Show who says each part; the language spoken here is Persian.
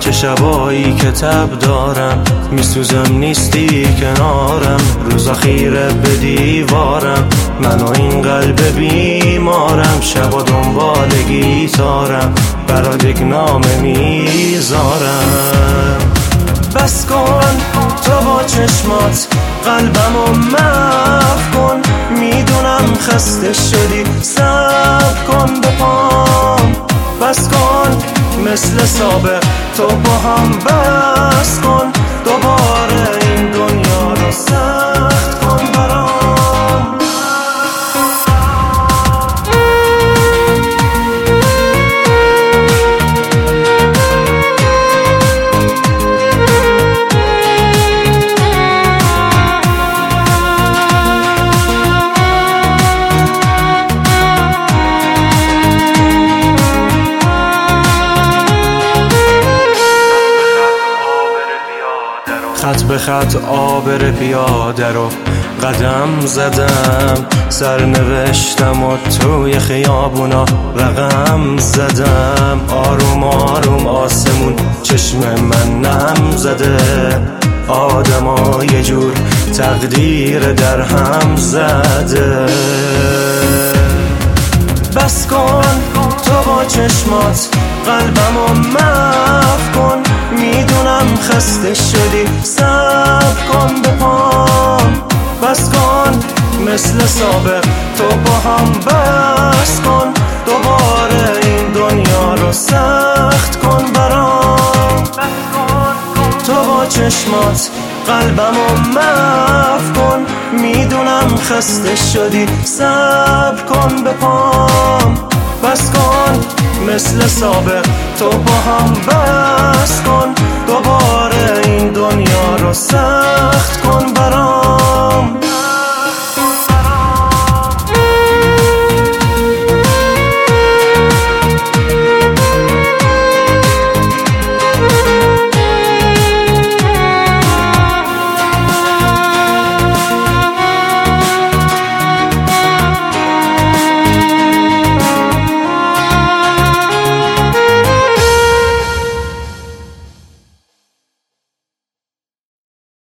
Speaker 1: چه شبایی که تب دارم میسوزم نیستی کنارم، روزا خیره به دیوارم من و این قلب بیمارم، شبا دنبال گیتارم برات یک نامه میذارم. بس کن تو با چشمات قلبمو محو کن، میدونم خسته شدی صبر کن به پام. بس کن مثل سابق تو با هم بس کن، دوباره این دنیا رو سخت کن برام. خط به خط آبر پیاده رو قدم زدم، سرنوشتم و توی خیابونا رقم زدم. آروم آروم آسمون چشم من نم زده، آدما یه جور تقدیر در هم زده. بس کن تو با چشمات قلبمو محو کن، میدونم خسته شدی صبر کن به پام. بس کن مثل سابق تو با هم بس کن، دوباره این دنیا رو سخت کن برام. تو با چشمات قلبمو محو کن، میدونم خسته شدی صبر کن به پام. بس کن مثل سابق تو با هم بس